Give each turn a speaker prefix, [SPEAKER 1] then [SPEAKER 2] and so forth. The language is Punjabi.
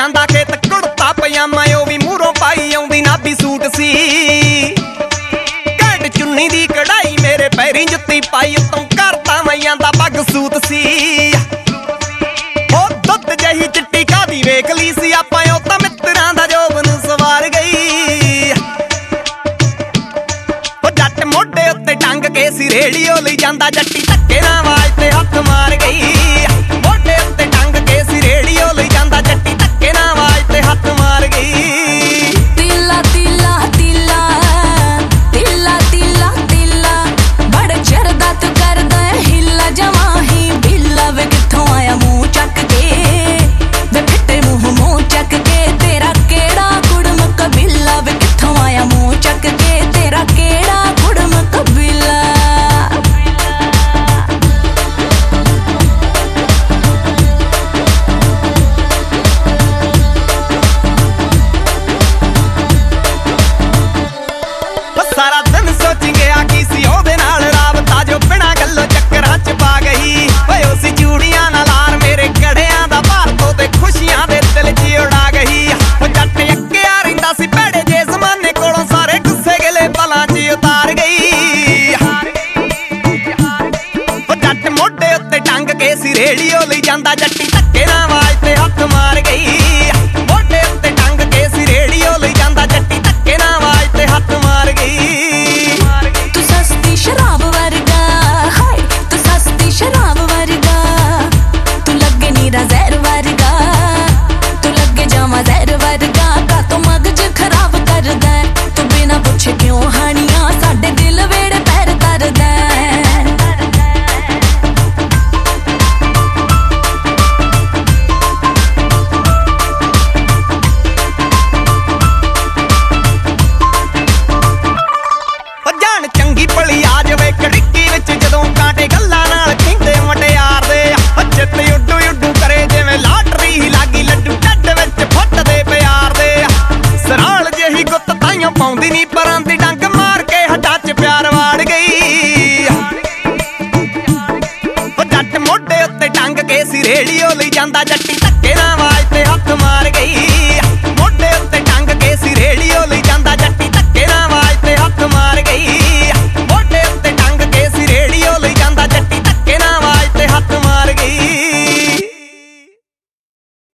[SPEAKER 1] ਜਾਂਦਾ ਖੇਤ ਕੁੜਤਾ ਪਜਾਮਾ ਉਹ ਵੀ ਮੂਹਰੋਂ ਪਾਈ ਆਉਂਦੀ ਨਾਭੀ ਸੂਟ ਸੀ ਘੱਟ ਚੁੰਨੀ ਦੀ ਕਢਾਈ ਮੇਰੇ ਪੈਰੀਂ ਜੁੱਤੀ ਪਾਈ ਉਤੋਂ ਕਰਤਾ ਮਈਆਂ ਦਾ ਪੱਗ ਸੂਤ ਸੀ ਉਹ ਦੁੱਧ ਜਿਹੀ ਚਿੱਟੀ ਕਾਦੀ ਵੇਖ ਲਈ ਸੀ ਆਪਾਂ ਉਹ ਤਾਂ ਮਿੱਤਰਾਂ ਦਾ ਜੋਬਨ ਸਵਾਰ ਗਈ ਉਹ ਜੱਟ ਮੋਢੇ ਉੱਤੇ ਟੰਗ ਕੇ ਸੀ ਰੇੜੀਓ ਲਈ ਜਾਂਦਾ ਜੱਟੀ